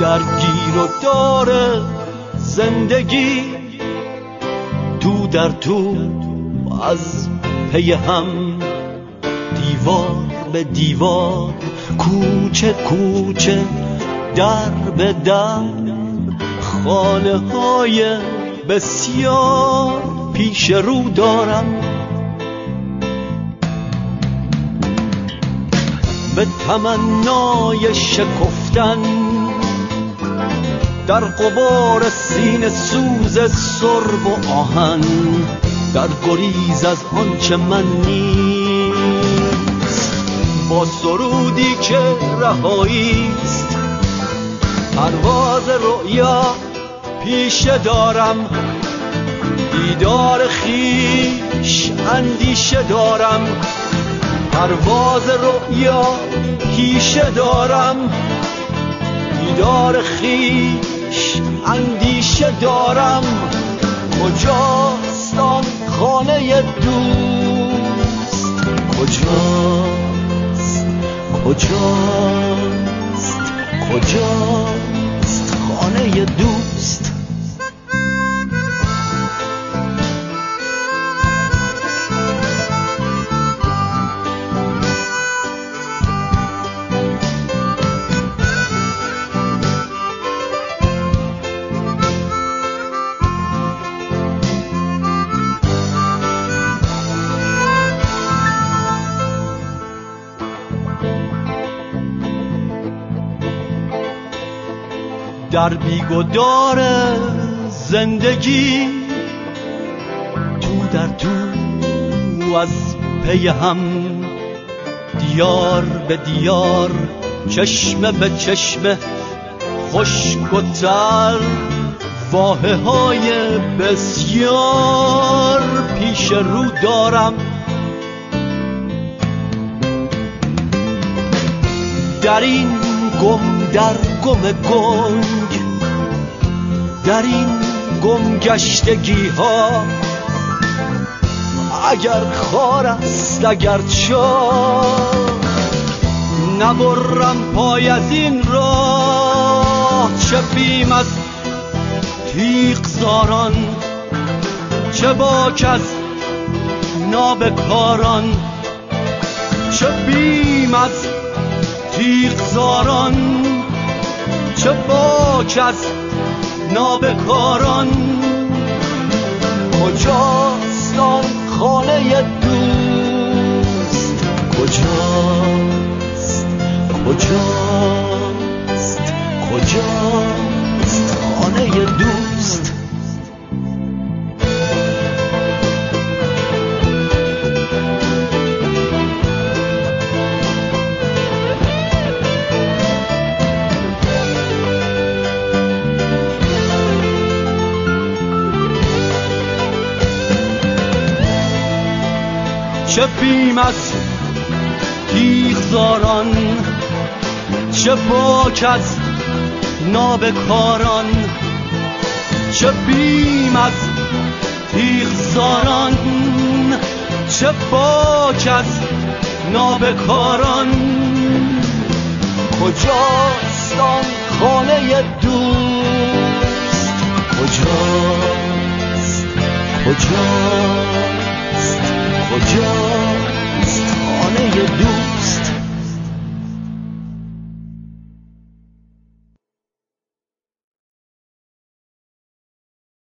در گیر و داره زندگی، تو در تو از پی هم، دیوار به دیوار، کوچه کوچه، در به در، خانه های بسیار پیش رو دارم. به تمنای شکفتن در غبار سینه سوز سرب و آهن، در گریز از آنچه من نیست، با سرودی که رهاییست، پرواز رؤیا پیشه دارم، دیدار خویش اندیشه دارم، پرواز رؤیا پیشه دارم، دیدار خویش اندیشه دارم. کجاست آن خانه دوست؟ کجاست؟ کجاست؟ کجاست خانه دوست؟ در بیگدار زندگی، تو در تو از پی هم، دیار به دیار، چشمه به چشمه، خشک و تر، واحه های بسیار پیش رو دارم. در این در گم گنگ، در این گم گشتگی ها، اگر خار است اگر چاه، نبرم پای از این راه. چه بیم از تیغ زاران، چه باک از نابکاران، چه بیم از تیغ زاران، چه باک از نابکاران. کجاست آن خانه دوست؟ کجاست؟ کجاست؟ کجاست خانه دوست؟ چه بیم از تیغزاران، چه باک از نابکاران، چه بیم از تیغزاران، چه باک از نابکاران.